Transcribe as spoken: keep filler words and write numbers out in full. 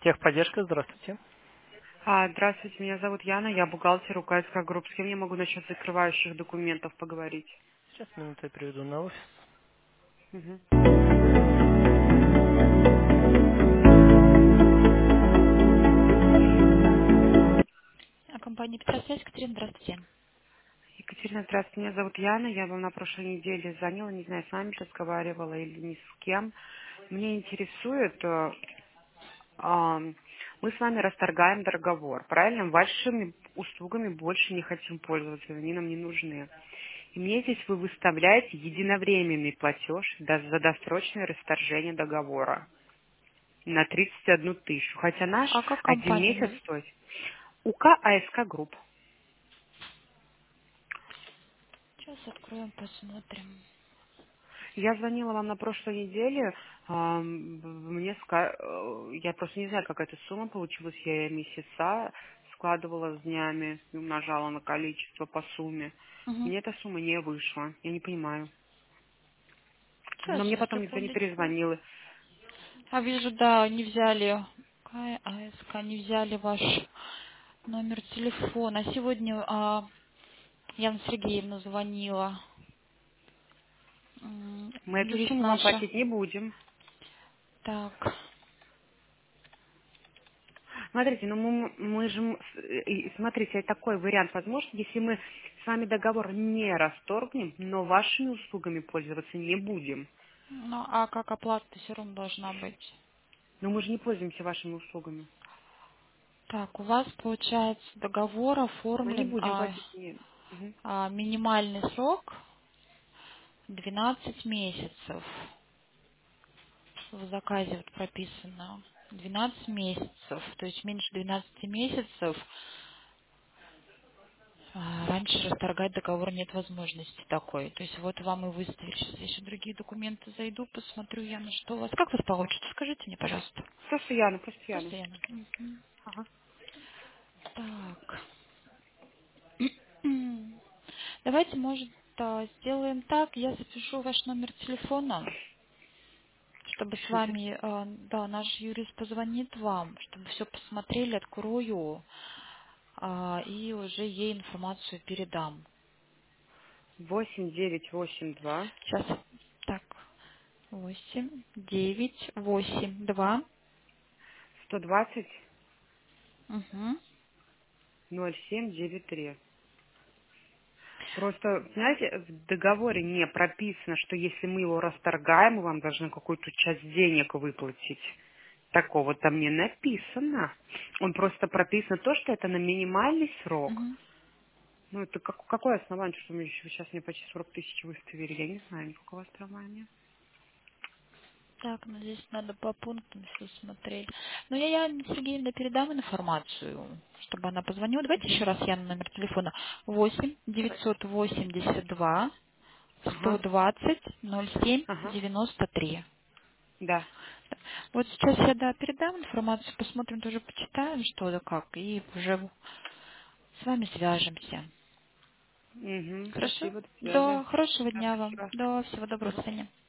Техподдержка, здравствуйте. А, Здравствуйте, меня зовут Яна, я бухгалтер УКСК Групп. С кем я могу насчет закрывающих документов поговорить? Сейчас минуту я приведу на офис. Мгм. А компания Петросвязь, Екатерина, здравствуйте. Екатерина, здравствуйте, меня зовут Яна, я вам на прошлой неделе звонила, не знаю, с вами разговаривала или ни с кем. Мне интересует, э, ам, мы с вами расторгаем договор, правильно? Вашими услугами больше не хотим пользоваться, они нам не нужны. И мне здесь вы выставляете единовременный платеж да- за досрочное расторжение договора на тридцать одну тысячу, хотя наш А как один компания месяц называется? стоит. УК АСК Групп. Сейчас откроем, посмотрим. Я звонила вам на прошлой неделе, ам, мне ска- э, я просто не знаю, как эта сумма получилась, я ее месяца складывала с днями, и умножала на количество по сумме. Угу. Мне эта сумма не вышла, я не понимаю. Сейчас, Но мне сейчас, потом никто не секундочку. перезвонил. А вижу, да, не взяли. Какая АСК, не взяли ваш номер телефона. Сегодня а, Яна Сергеевна звонила. М, Мы эту Юрист сумму вам наша. платить не будем. Так. Смотрите, ну мы, мы же, м- с- э, и смотрите, такой вариант возможен, если мы с вами договор не расторгнем, но вашими услугами пользоваться не будем. Ну, а как оплата все равно должна быть? Но мы же не пользуемся вашими услугами. Так, у вас, получается, договор Мы не оформлен, будем а, платить. Нет. Мгм. а минимальный срок двенадцать месяцев. В заказе вот прописано двенадцать месяцев, то есть меньше двенадцати месяцев. а, Раньше расторгать договор нет возможности такой. То есть вот вам и выставили. Сейчас я еще другие документы зайду, посмотрю, Яна, что у вас. Как у вас получится? Скажите мне, пожалуйста. Просто Яна, просто Яна. Просто Яна. Мгм. Ага. Так. Давайте, может, а, сделаем так. Я запишу ваш номер телефона, чтобы с Пишите. вами, а, да, наш юрист позвонит вам, чтобы все посмотрели, открою. а, и уже ей информацию передам. Восемь девять восемь два Сейчас. Так. Восемь, девять, восемь, два. сто двадцать Угу. ноль семь девять три. Просто, знаете, в договоре не прописано, что если мы его расторгаем, мы вам должны какую-то часть денег выплатить. Такого там не написано. Он просто прописано то, что это на минимальный срок. Угу. Ну, это как- какое основание, что мы еще сейчас мне почти сорок тысяч выставили? Я не знаю никакого основания. Так, ну здесь надо по пунктам все смотреть. Ну, я Яне Сергеевне передам информацию, чтобы она позвонила. Давайте еще Мгм. раз я номер телефона. Восемь девятьсот восемьдесят два сто Ага, двадцать ноль семь ага, девяносто три. да. Вот сейчас я, да, передам информацию, посмотрим, тоже почитаем, что да как, и уже с вами свяжемся. Угу, Хорошо? спасибо, до связи. Да, хорошего Да, дня вам. спасибо. Да, всего доброго, Ага. до свидания.